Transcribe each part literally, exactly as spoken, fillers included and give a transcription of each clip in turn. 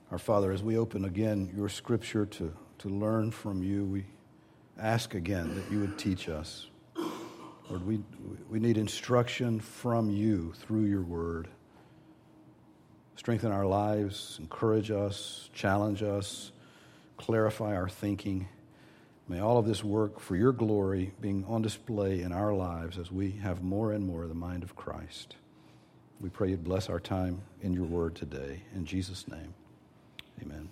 Our Father, as we open again your scripture to, to learn from you, we ask again that you would teach us. Lord, we, we need instruction from you through your word. Strengthen our lives, encourage us, challenge us, clarify our thinking. May all of this work for your glory being on display in our lives as we have more and more the mind of Christ. We pray you'd bless our time in your word today. In Jesus' name, amen.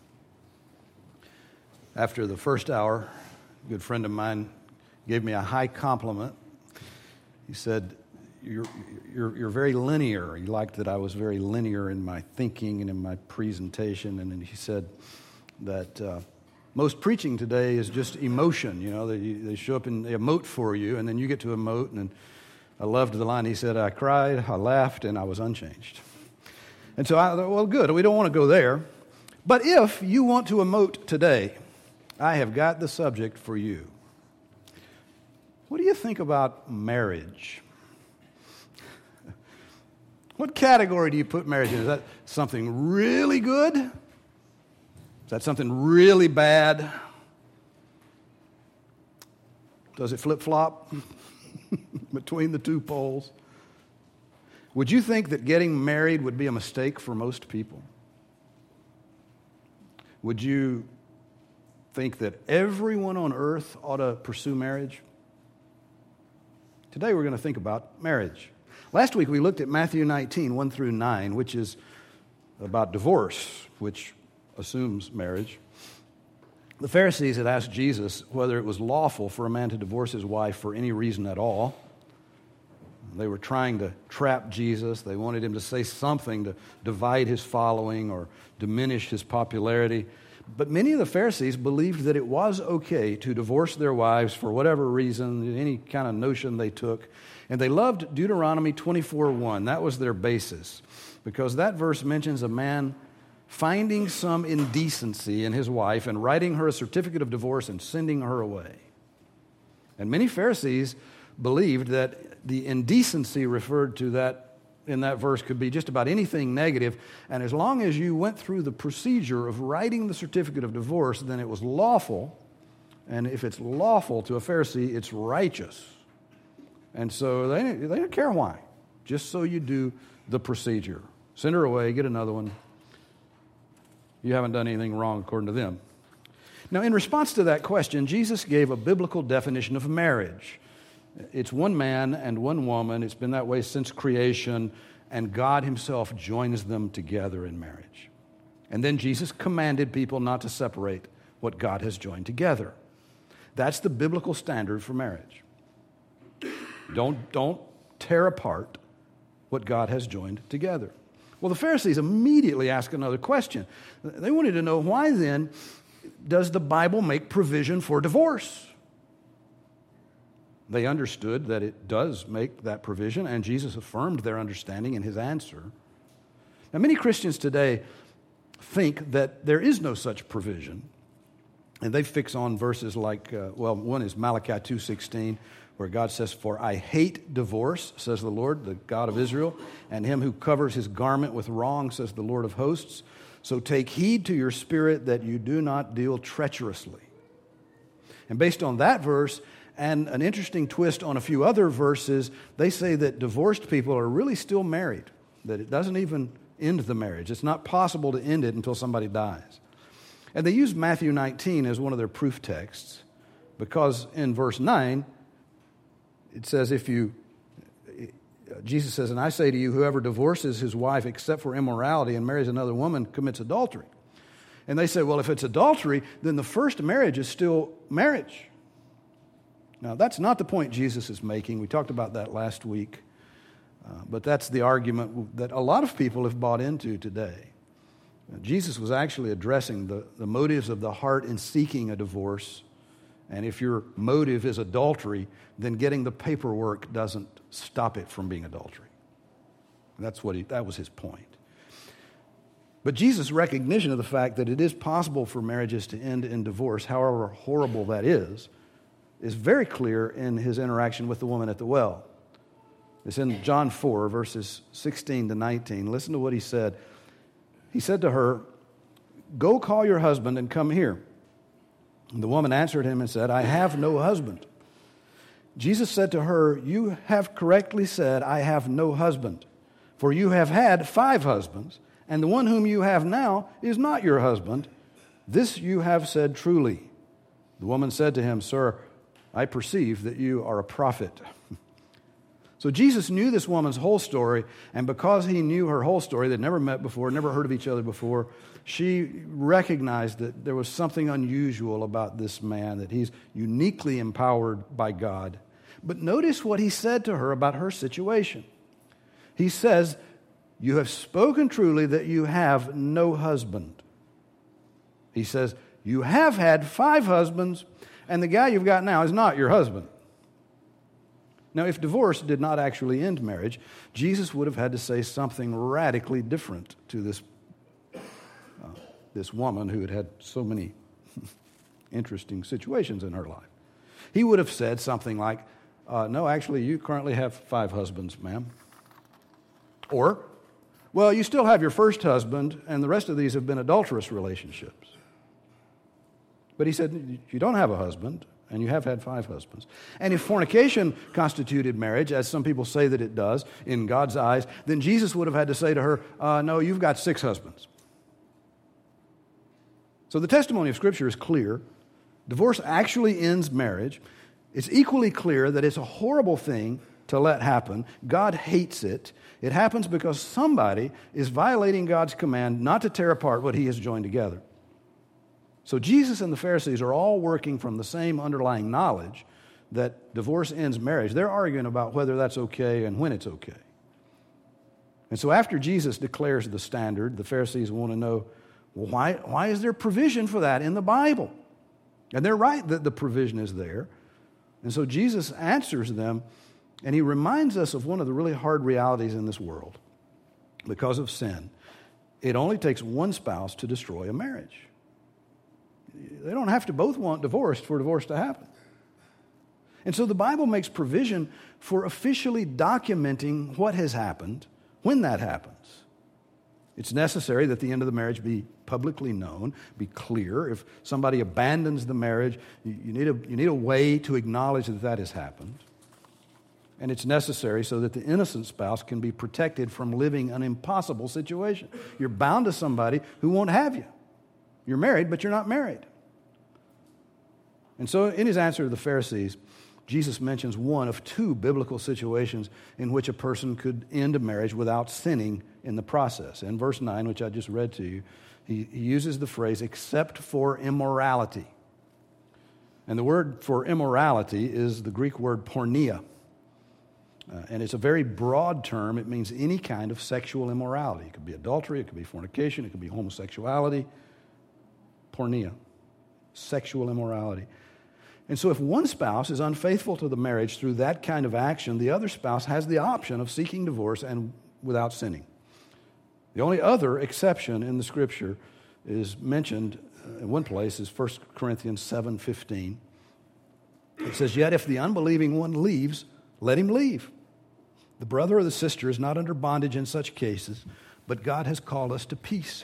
After the first hour, a good friend of mine gave me a high compliment. He said, you're, you're, you're very linear. He liked that I was very linear in my thinking and in my presentation. And then he said that uh, most preaching today is just emotion. You know, they, they show up and they emote for you, and then you get to emote. And I loved the line. He said, I cried, I laughed, and I was unchanged. And so I thought, well, good. We don't want to go there. But if you want to emote today, I have got the subject for you. What do you think about marriage? What category do you put marriage in? Is that something really good? Is that something really bad? Does it flip-flop between the two poles? Would you think that getting married would be a mistake for most people? Would you think that everyone on earth ought to pursue marriage? Today we're going to think about marriage. Last week we looked at Matthew nineteen, one through nine, which is about divorce, which assumes marriage. The Pharisees had asked Jesus whether it was lawful for a man to divorce his wife for any reason at all. They were trying to trap Jesus. They wanted him to say something to divide his following or diminish his popularity. But many of the Pharisees believed that it was okay to divorce their wives for whatever reason, any kind of notion they took. And they loved Deuteronomy twenty-four one. That was their basis, because that verse mentions a man finding some indecency in his wife and writing her a certificate of divorce and sending her away. And many Pharisees believed that the indecency referred to that in that verse could be just about anything negative, and as long as you went through the procedure of writing the certificate of divorce, then it was lawful, and if it's lawful to a Pharisee, it's righteous. And so they, they don't care why, just so you do the procedure. Send her away, get another one. You haven't done anything wrong according to them. Now, in response to that question, Jesus gave a biblical definition of marriage. It's one man and one woman. It's been that way since creation, and God himself joins them together in marriage. And then Jesus commanded people not to separate what God has joined together. That's the biblical standard for marriage. Don't, don't tear apart what God has joined together. Well, the Pharisees immediately asked another question. They wanted to know, why then does the Bible make provision for divorce? They understood that it does make that provision, and Jesus affirmed their understanding in his answer. Now, many Christians today think that there is no such provision, and they fix on verses like, uh, well, one is Malachi two sixteen, where God says, for I hate divorce, says the Lord, the God of Israel, and him who covers his garment with wrong, says the Lord of hosts. So take heed to your spirit that you do not deal treacherously. And based on that verse, and an interesting twist on a few other verses, they say that divorced people are really still married, that it doesn't even end the marriage. It's not possible to end it until somebody dies. And they use Matthew nineteen as one of their proof texts, because in verse nine, it says, if you, Jesus says, and I say to you, whoever divorces his wife except for immorality and marries another woman commits adultery. And they say, well, if it's adultery, then the first marriage is still marriage. Now, that's not the point Jesus is making. We talked about that last week. Uh, but that's the argument that a lot of people have bought into today. Uh, Jesus was actually addressing the, the motives of the heart in seeking a divorce. And if your motive is adultery, then getting the paperwork doesn't stop it from being adultery. That's what he, that was his point. But Jesus' recognition of the fact that it is possible for marriages to end in divorce, however horrible that is, is very clear in his interaction with the woman at the well. It's in John four, verses sixteen to nineteen. Listen to what he said. He said to her, go call your husband and come here." And the woman answered him and said, "I have no husband." Jesus said to her, "You have correctly said, 'I have no husband,' for you have had five husbands, and the one whom you have now is not your husband. This you have said truly." The woman said to him, "Sir, I perceive that you are a prophet." So Jesus knew this woman's whole story, and because he knew her whole story, they'd never met before, never heard of each other before, she recognized that there was something unusual about this man, that he's uniquely empowered by God. But notice what he said to her about her situation. He says, "You have spoken truly that you have no husband." He says, "You have had five husbands, and the guy you've got now is not your husband." Now, if divorce did not actually end marriage, Jesus would have had to say something radically different to this, uh, this woman who had had so many interesting situations in her life. He would have said something like, uh, "No, actually, you currently have five husbands, ma'am." Or, "Well, you still have your first husband, and the rest of these have been adulterous relationships." But he said, "You don't have a husband, and you have had five husbands." And if fornication constituted marriage, as some people say that it does in God's eyes, then Jesus would have had to say to her, uh, "No, you've got six husbands." So the testimony of Scripture is clear. Divorce actually ends marriage. It's equally clear that it's a horrible thing to let happen. God hates it. It happens because somebody is violating God's command not to tear apart what He has joined together. So Jesus and the Pharisees are all working from the same underlying knowledge that divorce ends marriage. They're arguing about whether that's okay and when it's okay. And so after Jesus declares the standard, the Pharisees want to know, well, why, why is there provision for that in the Bible? And they're right that the provision is there. And so Jesus answers them, and He reminds us of one of the really hard realities in this world. Because of sin, it only takes one spouse to destroy a marriage. They don't have to both want divorce for divorce to happen. And so the Bible makes provision for officially documenting what has happened when that happens. It's necessary that the end of the marriage be publicly known, be clear. If somebody abandons the marriage, you need a, you need a way to acknowledge that that has happened. And it's necessary so that the innocent spouse can be protected from living an impossible situation. You're bound to somebody who won't have you. You're married, but you're not married. And so in His answer to the Pharisees, Jesus mentions one of two biblical situations in which a person could end a marriage without sinning in the process. In verse nine, which I just read to you, he, he uses the phrase, "except for immorality." And the word for immorality is the Greek word porneia. Uh, and it's a very broad term. It means any kind of sexual immorality. It could be adultery, it could be fornication, it could be homosexuality. Porneia, sexual immorality. And so if one spouse is unfaithful to the marriage through that kind of action, the other spouse has the option of seeking divorce and without sinning. The only other exception in the Scripture is mentioned in one place is First Corinthians seven fifteen. It says, "Yet if the unbelieving one leaves, let him leave. The brother or the sister is not under bondage in such cases, but God has called us to peace."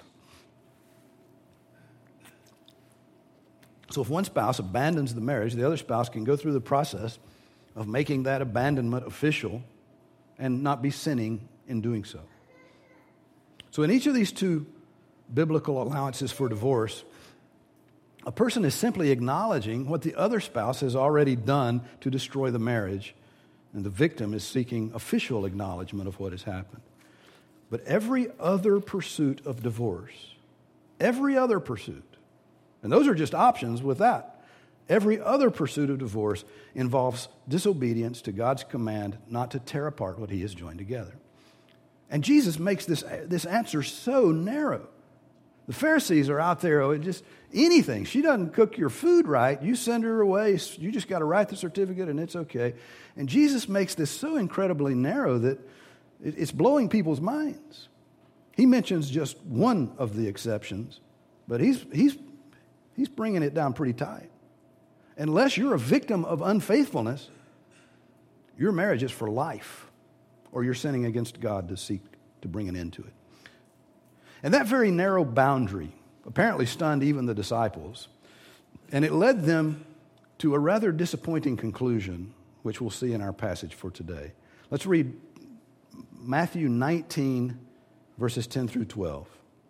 So if one spouse abandons the marriage, the other spouse can go through the process of making that abandonment official and not be sinning in doing so. So in each of these two biblical allowances for divorce, a person is simply acknowledging what the other spouse has already done to destroy the marriage, and the victim is seeking official acknowledgement of what has happened. But every other pursuit of divorce, every other pursuit, and those are just options with that. Every other pursuit of divorce involves disobedience to God's command not to tear apart what He has joined together. And Jesus makes this, this answer so narrow. The Pharisees are out there, oh, just anything. She doesn't cook your food right. You send her away. You just got to write the certificate and it's okay. And Jesus makes this so incredibly narrow that it's blowing people's minds. He mentions just one of the exceptions, but he's, he's, he's bringing it down pretty tight. Unless you're a victim of unfaithfulness, your marriage is for life, or you're sinning against God to seek to bring an end to it. And that very narrow boundary apparently stunned even the disciples, and it led them to a rather disappointing conclusion, which we'll see in our passage for today. Let's read Matthew nineteen, verses ten through twelve.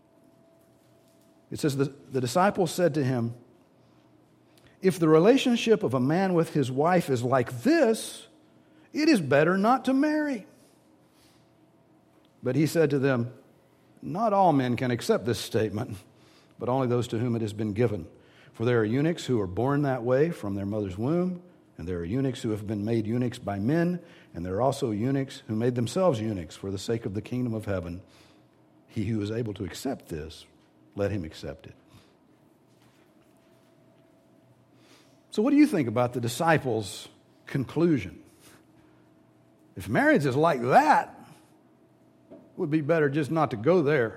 It says, the, the disciples said to him, "If the relationship of a man with his wife is like this, it is better not to marry." But he said to them, "Not all men can accept this statement, but only those to whom it has been given. For there are eunuchs who are born that way from their mother's womb, and there are eunuchs who have been made eunuchs by men, and there are also eunuchs who made themselves eunuchs for the sake of the kingdom of heaven. He who is able to accept this, let him accept it." So what do you think about the disciples' conclusion? If marriage is like that, it would be better just not to go there.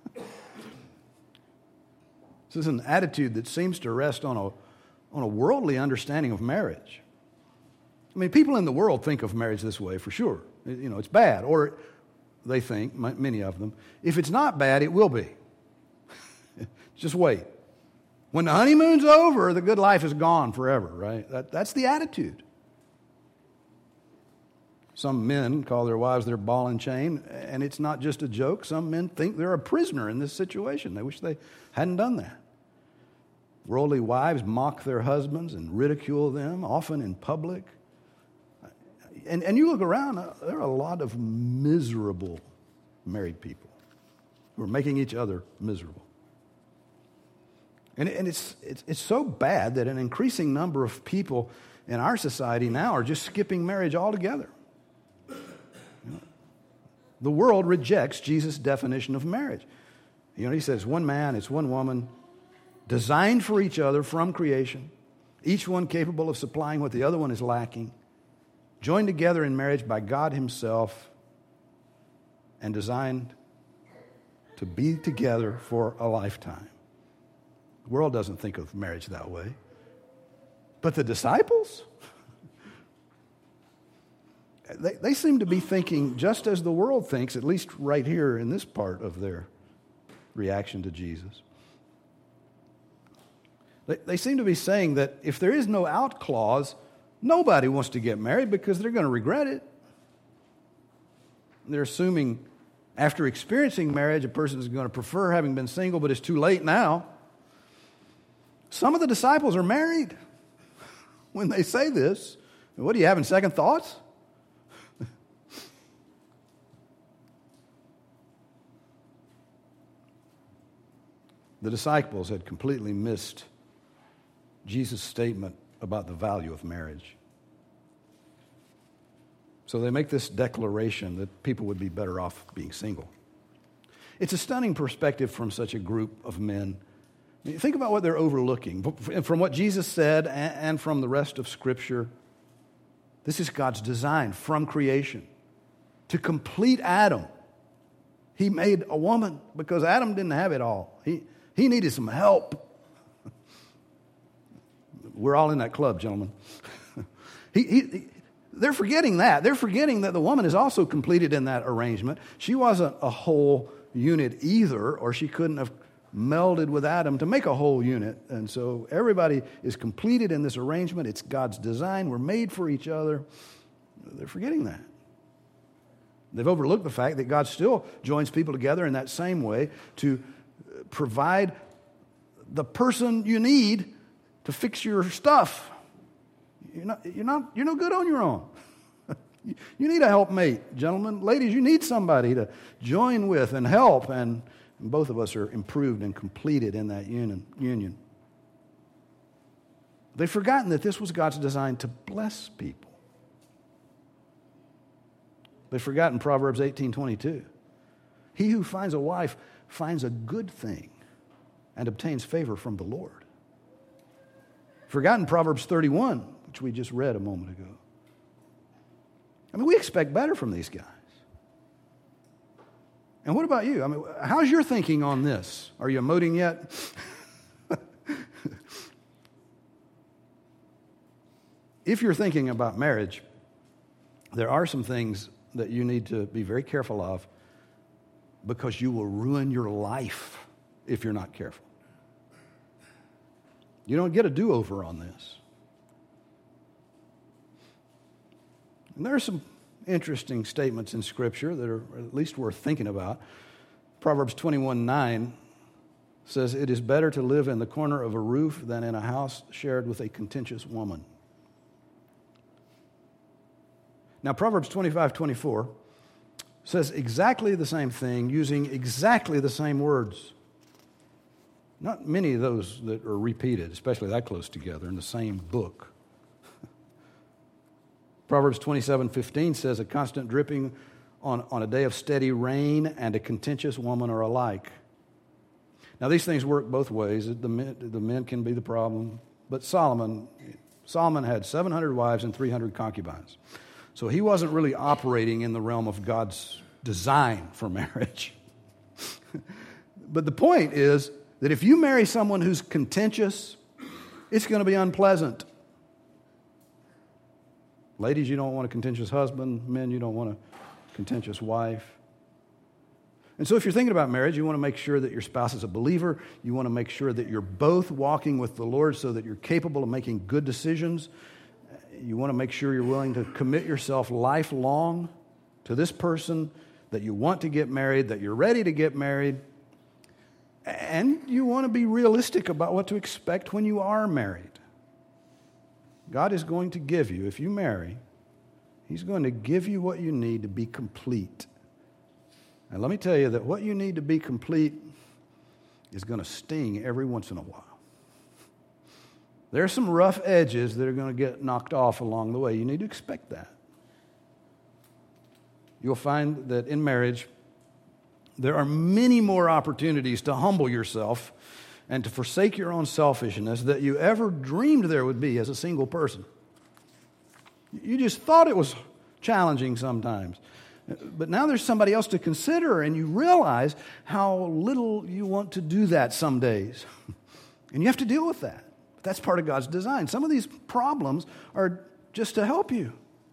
This is an attitude that seems to rest on a, on a worldly understanding of marriage. I mean, people in the world think of marriage this way for sure. You know, it's bad, or they think, many of them, if it's not bad, it will be. Just wait. When the honeymoon's over, the good life is gone forever, right? That, that's the attitude. Some men call their wives their ball and chain, and it's not just a joke. Some men think they're a prisoner in this situation. They wish they hadn't done that. Worldly wives mock their husbands and ridicule them, often in public. And, and you look around, uh, there are a lot of miserable married people who are making each other miserable. And, and it's, it's, it's so bad that an increasing number of people in our society now are just skipping marriage altogether. You know, the world rejects Jesus' definition of marriage. You know, he says one man, it's one woman, designed for each other from creation, each one capable of supplying what the other one is lacking, joined together in marriage by God himself, and designed to be together for a lifetime. The world doesn't think of marriage that way. But the disciples, they, they seem to be thinking just as the world thinks, at least right here in this part of their reaction to Jesus. They, they seem to be saying that if there is no out clause, nobody wants to get married because they're going to regret it. They're assuming after experiencing marriage, a person is going to prefer having been single, but it's too late now. Some of the disciples are married when they say this. What, do you having second thoughts? The disciples had completely missed Jesus' statement about the value of marriage. So they make this declaration that people would be better off being single. It's a stunning perspective from such a group of men. I mean, think about what they're overlooking. From what Jesus said and from the rest of Scripture, this is God's design from creation. To complete Adam, he made a woman because Adam didn't have it all. He, he needed some help. We're all in that club, gentlemen. he, he, they're forgetting that. They're forgetting that the woman is also completed in that arrangement. She wasn't a whole unit either, or she couldn't have melded with Adam to make a whole unit. And so everybody is completed in this arrangement. It's God's design. We're made for each other. They're forgetting that. They've overlooked the fact that God still joins people together in that same way to provide the person you need to fix your stuff. You're not, you're not, you're no good on your own. You need a helpmate, gentlemen. Ladies, you need somebody to join with and help, and both of us are improved and completed in that union. union. They've forgotten that this was God's design to bless people. They've forgotten Proverbs eighteen twenty-two. He who finds a wife finds a good thing and obtains favor from the Lord. Forgotten Proverbs thirty-one, which we just read a moment ago. I mean, we expect better from these guys. And what about you? I mean, how's your thinking on this? Are you emoting yet? If you're thinking about marriage, there are some things that you need to be very careful of because you will ruin your life if you're not careful. You don't get a do-over on this. And there are some interesting statements in Scripture that are at least worth thinking about. Proverbs twenty-one nine says, "It is better to live in the corner of a roof than in a house shared with a contentious woman." Now, Proverbs twenty-five twenty-four says exactly the same thing using exactly the same words. Not many of those that are repeated, especially that close together in the same book. Proverbs twenty-seven fifteen says, "A constant dripping on, on a day of steady rain and a contentious woman are alike." Now, these things work both ways. The men, the men can be the problem. But Solomon, Solomon had seven hundred wives and three hundred concubines. So he wasn't really operating in the realm of God's design for marriage. But the point is that if you marry someone who's contentious, it's going to be unpleasant. Ladies, you don't want a contentious husband. Men, you don't want a contentious wife. And so if you're thinking about marriage, you want to make sure that your spouse is a believer. You want to make sure that you're both walking with the Lord so that you're capable of making good decisions. You want to make sure you're willing to commit yourself lifelong to this person, that you want to get married, that you're ready to get married. And you want to be realistic about what to expect when you are married. God is going to give you, if you marry, He's going to give you what you need to be complete. And let me tell you that what you need to be complete is going to sting every once in a while. There are some rough edges that are going to get knocked off along the way. You need to expect that. You'll find that in marriage, there are many more opportunities to humble yourself and to forsake your own selfishness that you ever dreamed there would be as a single person. You just thought it was challenging sometimes. But now there's somebody else to consider, and you realize how little you want to do that some days. And you have to deal with that. That's part of God's design. Some of these problems are just to help you.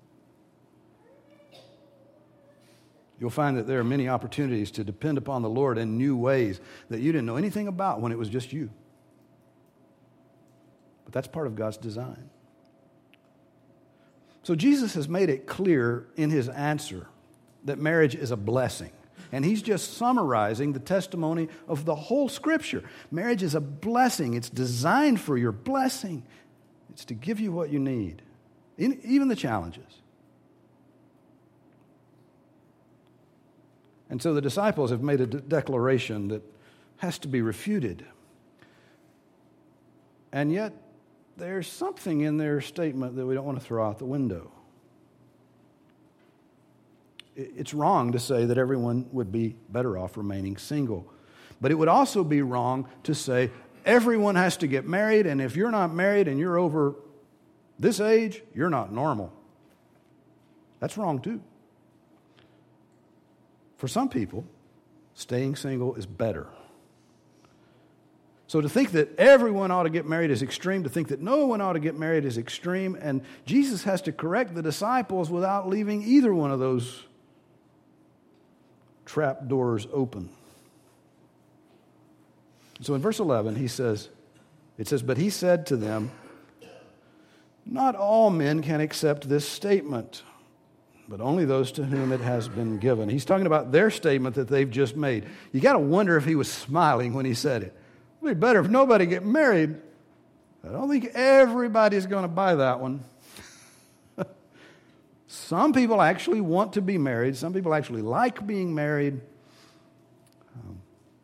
You'll find that there are many opportunities to depend upon the Lord in new ways that you didn't know anything about when it was just you. But that's part of God's design. So Jesus has made it clear in His answer that marriage is a blessing. And He's just summarizing the testimony of the whole Scripture. Marriage is a blessing. It's designed for your blessing. It's to give you what you need, even the challenges. And so the disciples have made a de- declaration that has to be refuted. And yet, there's something in their statement that we don't want to throw out the window. It's wrong to say that everyone would be better off remaining single. But it would also be wrong to say everyone has to get married, and if you're not married and you're over this age, you're not normal. That's wrong too. For some people, staying single is better. So to think that everyone ought to get married is extreme. To think that no one ought to get married is extreme. And Jesus has to correct the disciples without leaving either one of those trap doors open. So in verse eleven, he says, it says, "But he said to them, not all men can accept this statement, but only those to whom it has been given." He's talking about their statement that they've just made. You got to wonder if he was smiling when he said it. It'd be better if nobody get married. I don't think everybody's going to buy that one. Some people actually want to be married. Some people actually like being married. Um,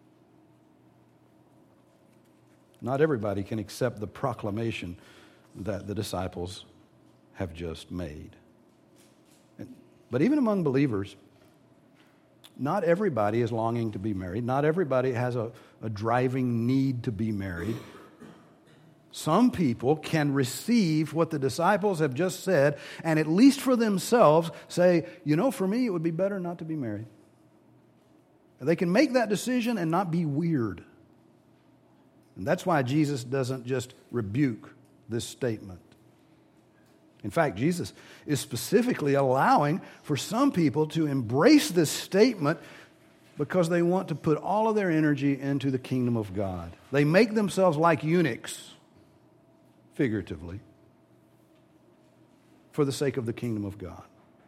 not everybody can accept the proclamation that the disciples have just made. But even among believers, not everybody is longing to be married. Not everybody has a, a driving need to be married. Some people can receive what the disciples have just said and at least for themselves say, you know, for me it would be better not to be married. They can make that decision and not be weird. And that's why Jesus doesn't just rebuke this statement. In fact, Jesus is specifically allowing for some people to embrace this statement because they want to put all of their energy into the kingdom of God. They make themselves like eunuchs figuratively, for the sake of the kingdom of God.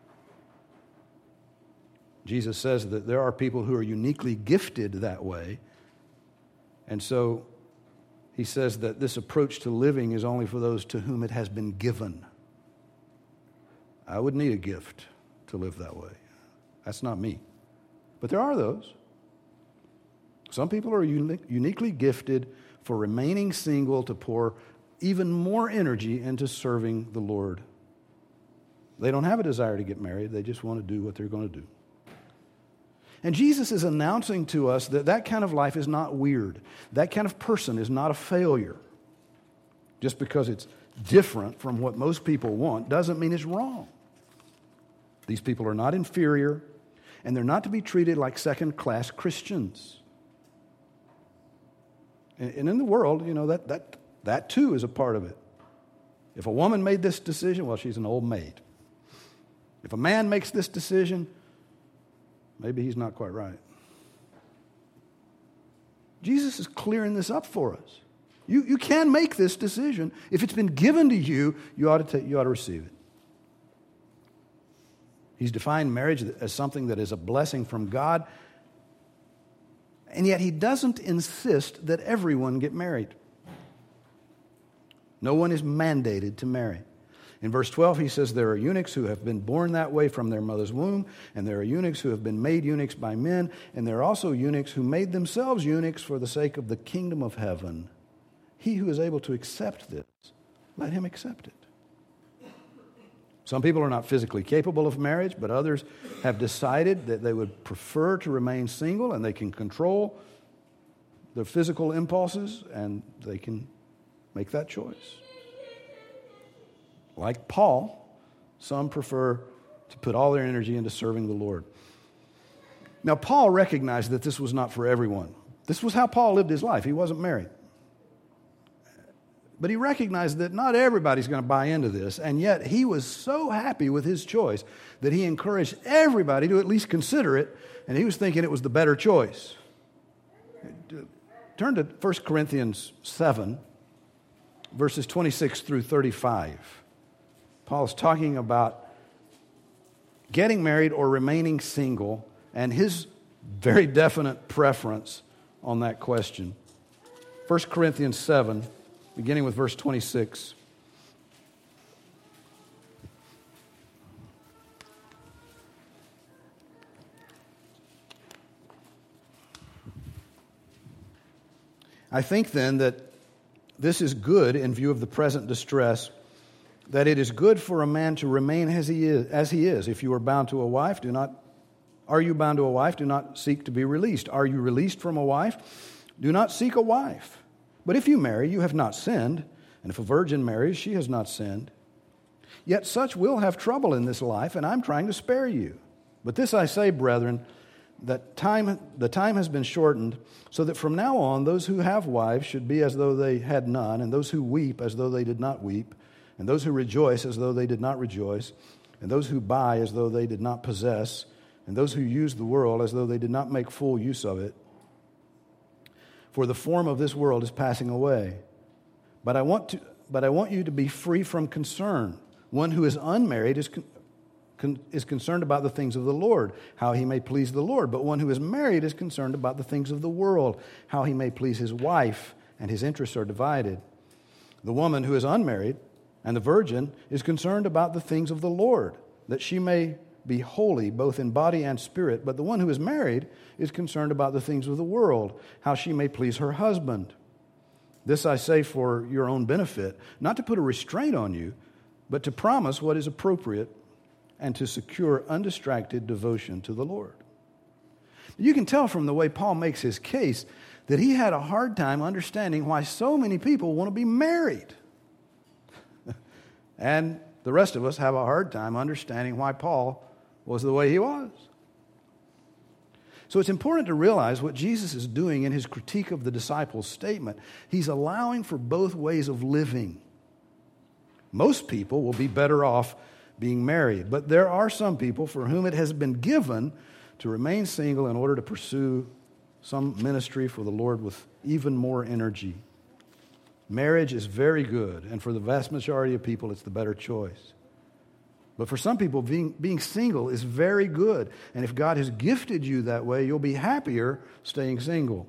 Jesus says that there are people who are uniquely gifted that way, and so he says that this approach to living is only for those to whom it has been given. I would need a gift to live that way. That's not me. But there are those. Some people are uni- uniquely gifted for remaining single to pour even more energy into serving the Lord. They don't have a desire to get married. They just want to do what they're going to do. And Jesus is announcing to us that that kind of life is not weird. That kind of person is not a failure. Just because it's different from what most people want doesn't mean it's wrong. These people are not inferior, and they're not to be treated like second-class Christians. And in the world, you know, that, that, that too is a part of it. If a woman made this decision, well, she's an old maid. If a man makes this decision, maybe he's not quite right. Jesus is clearing this up for us. You, you can make this decision. If it's been given to you, you ought to take, you ought to receive it. He's defined marriage as something that is a blessing from God, and yet he doesn't insist that everyone get married. No one is mandated to marry. In verse twelve, he says there are eunuchs who have been born that way from their mother's womb, and there are eunuchs who have been made eunuchs by men, and there are also eunuchs who made themselves eunuchs for the sake of the kingdom of heaven. He who is able to accept this, let him accept it. Some people are not physically capable of marriage, but others have decided that they would prefer to remain single, and they can control their physical impulses, and they can make that choice. Like Paul, some prefer to put all their energy into serving the Lord. Now, Paul recognized that this was not for everyone. This was how Paul lived his life. He wasn't married. But he recognized that not everybody's going to buy into this, and yet he was so happy with his choice that he encouraged everybody to at least consider it, and he was thinking it was the better choice. Turn to First Corinthians seven, verses twenty-six through thirty-five. Paul's talking about getting married or remaining single, and his very definite preference on that question. First Corinthians seven, beginning with verse twenty-six. I think then that this is good in view of the present distress, that it is good for a man to remain as he is. As he is. If you are bound to a wife, do not. Are you bound to a wife? Do not seek to be released. Are you released from a wife? Do not seek a wife. But if you marry, you have not sinned, and if a virgin marries, she has not sinned. Yet such will have trouble in this life, and I'm trying to spare you. But this I say, brethren, that time the time has been shortened, so that from now on those who have wives should be as though they had none, and those who weep as though they did not weep, and those who rejoice as though they did not rejoice, and those who buy as though they did not possess, and those who use the world as though they did not make full use of it. For the form of this world is passing away. But I want to, but I want you to be free from concern. One who is unmarried is con, con, is concerned about the things of the Lord, how he may please the Lord. But one who is married is concerned about the things of the world, how he may please his wife, and his interests are divided. The woman who is unmarried and the virgin is concerned about the things of the Lord, that she may be holy both in body and spirit. But the one who is married is concerned about the things of the world, how she may please her husband. This I say for your own benefit, not to put a restraint on you, but to promise what is appropriate and to secure undistracted devotion to the Lord. You can tell from the way Paul makes his case that he had a hard time understanding why so many people want to be married. And the rest of us have a hard time understanding why Paul was the way he was. So it's important to realize what Jesus is doing in his critique of the disciples' statement. He's allowing for both ways of living. Most people will be better off being married, but there are some people for whom it has been given to remain single in order to pursue some ministry for the Lord with even more energy. Marriage is very good, and for the vast majority of people, it's the better choice. But for some people, being, being single is very good. And if God has gifted you that way, you'll be happier staying single.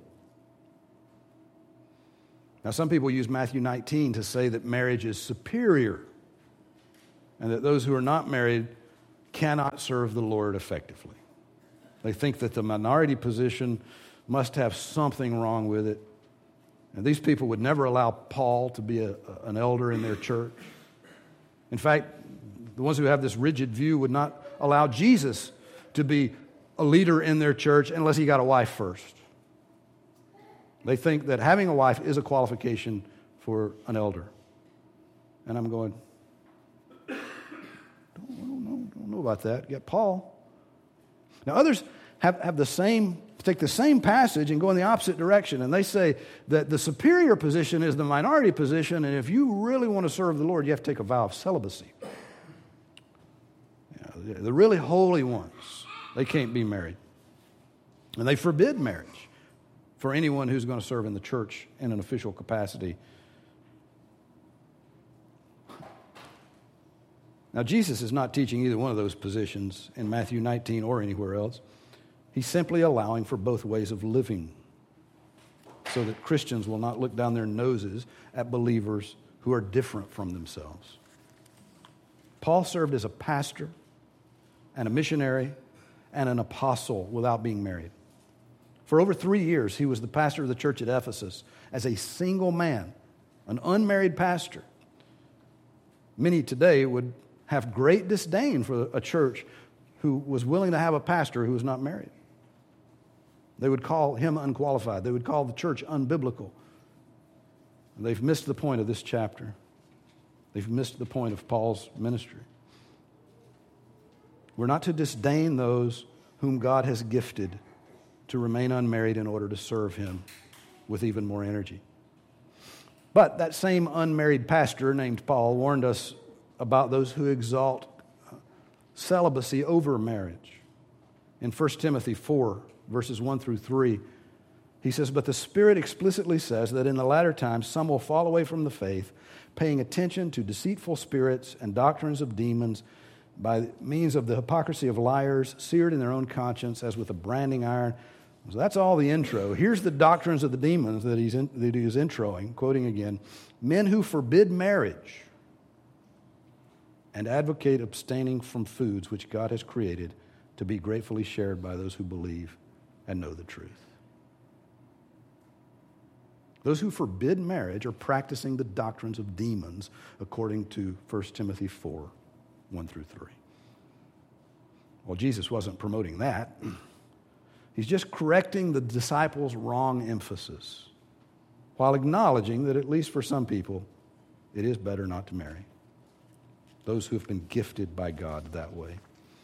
Now, some people use Matthew nineteen to say that marriage is superior and that those who are not married cannot serve the Lord effectively. They think that the minority position must have something wrong with it. And these people would never allow Paul to be a, an elder in their church. In fact, the ones who have this rigid view would not allow Jesus to be a leader in their church unless he got a wife first. They think that having a wife is a qualification for an elder. And I'm going, don't, don't, know, don't know about that. You got Paul. Now others have, have the same, take the same passage and go in the opposite direction. And they say that the superior position is the minority position, and if you really want to serve the Lord, you have to take a vow of celibacy. You know, the really holy ones, they can't be married. And they forbid marriage for anyone who's going to serve in the church in an official capacity. Now, Jesus is not teaching either one of those positions in Matthew nineteen or anywhere else. He's simply allowing for both ways of living so that Christians will not look down their noses at believers who are different from themselves. Paul served as a pastor and a missionary and an apostle without being married. For over three years, he was the pastor of the church at Ephesus as a single man, an unmarried pastor. Many today would have great disdain for a church who was willing to have a pastor who was not married. They would call him unqualified. They would call the church unbiblical. They've missed the point of this chapter. They've missed the point of Paul's ministry. We're not to disdain those whom God has gifted to remain unmarried in order to serve him with even more energy. But that same unmarried pastor named Paul warned us about those who exalt celibacy over marriage. In First Timothy four, verses one through three, he says, "But the Spirit explicitly says that in the latter times some will fall away from the faith, paying attention to deceitful spirits and doctrines of demons, by means of the hypocrisy of liars, seared in their own conscience as with a branding iron." So that's all the intro. Here's the doctrines of the demons that he's in, that he's introing, quoting again. "Men who forbid marriage and advocate abstaining from foods which God has created to be gratefully shared by those who believe and know the truth." Those who forbid marriage are practicing the doctrines of demons, according to First Timothy four, one through three. Well, Jesus wasn't promoting that. He's just correcting the disciples' wrong emphasis, while acknowledging that at least for some people, it is better not to marry. Those who have been gifted by God that way.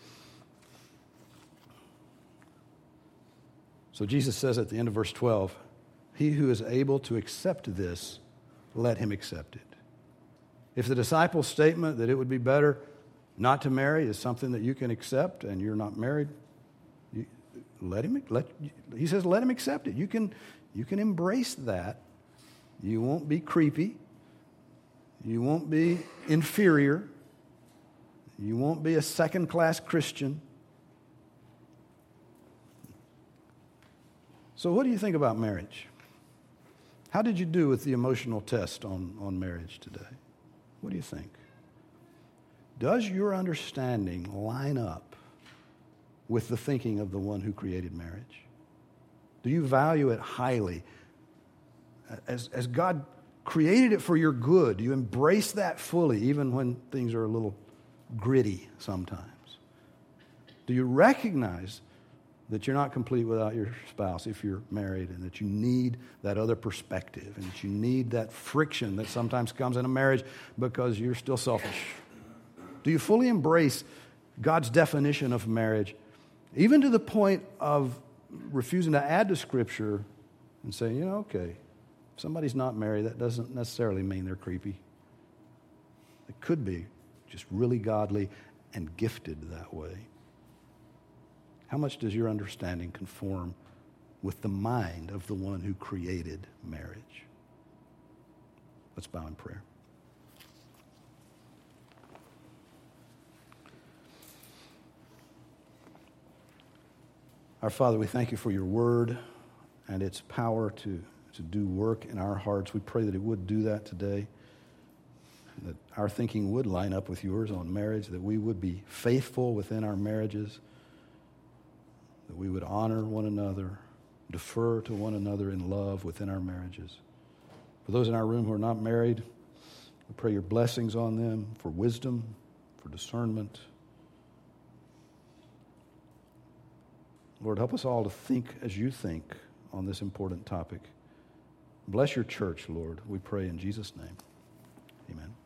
So Jesus says at the end of verse twelve, "He who is able to accept this, let him accept it." If the disciples' statement that it would be better not to marry is something that you can accept and you're not married, you, let him, let, he says let him accept it. You can, you can embrace that. You won't be creepy. You won't be inferior. You won't be a second-class Christian. So what do you think about marriage? How did you do with the emotional test on, on marriage today? What do you think? Does your understanding line up with the thinking of the one who created marriage? Do you value it highly? As, as God created it for your good, do you embrace that fully, even when things are a little gritty sometimes? Do you recognize that you're not complete without your spouse if you're married, and that you need that other perspective, and that you need that friction that sometimes comes in a marriage because you're still selfish? Do you fully embrace God's definition of marriage, even to the point of refusing to add to Scripture and saying, you know, okay, if somebody's not married, that doesn't necessarily mean they're creepy. It could be just really godly and gifted that way. How much does your understanding conform with the mind of the one who created marriage? Let's bow in prayer. Our Father, we thank you for your word and its power to, to do work in our hearts. We pray that it would do that today, that our thinking would line up with yours on marriage, that we would be faithful within our marriages, that we would honor one another, defer to one another in love within our marriages. For those in our room who are not married, we pray your blessings on them for wisdom, for discernment. Lord, help us all to think as you think on this important topic. Bless your church, Lord. We pray in Jesus' name. Amen.